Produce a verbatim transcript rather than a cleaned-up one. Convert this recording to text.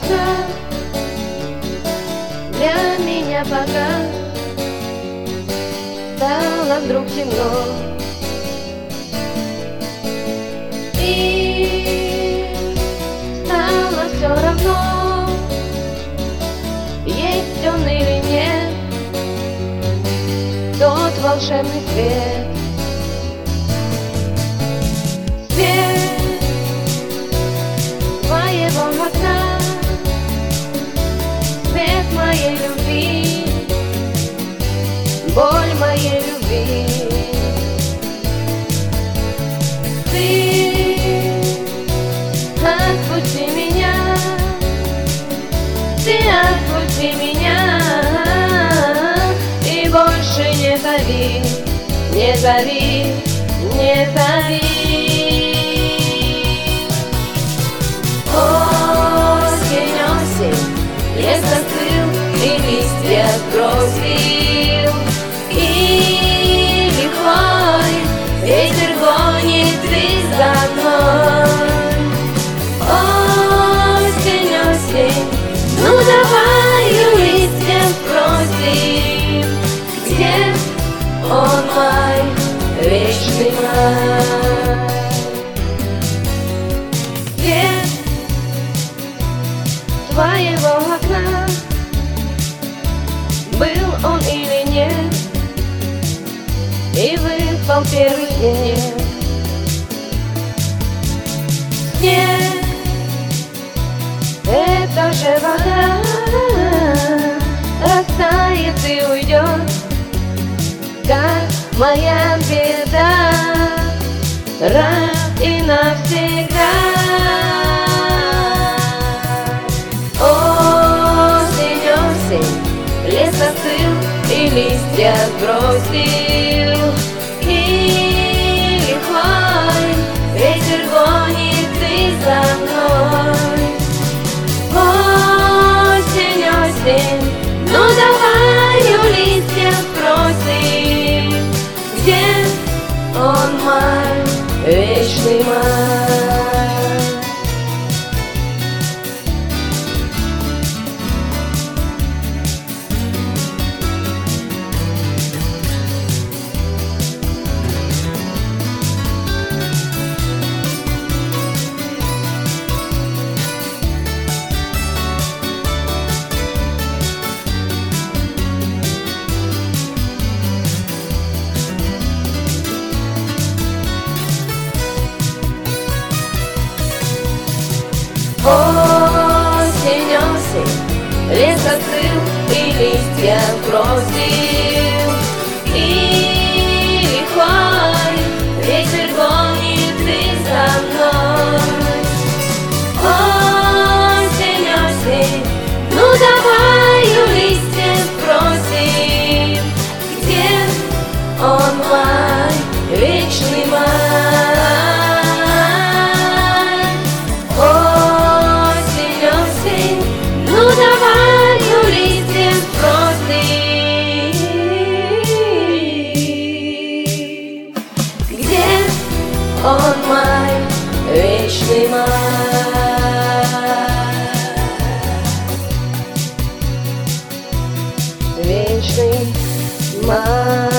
окна для меня пока стало вдруг темно, и стало все равно, есть он или нет тот волшебный свет. Свет твоего окна, свет моей любви, боль моей любви. Ты отпусти меня, ты отпусти меня, и больше не зови, не зови, не зови. Осень, осень, лес застыл и листья бросил, и лихой ветер гонит вслед за мной. Осень, осень, ну давай у листья спросим, где он мой вечный май. Свет твоего окна, был он или нет, и выпал первый снег. Снег — это же вода, растает и уйдет, как моя беда, раз и навсегда. Осень, осень, лес остыл и листья сбросил, и лихой ветер гонит вслед за мной. Осень, осень, ну давай у листья спросим, где он мой вечный май. Осень, осень, лес остыл и листья бросил, и лихой ветер гонит вслед за мной. Осень, осень, ну давай у листья спросим, где он мой вечный май. Он мой вечный май. Вечный май.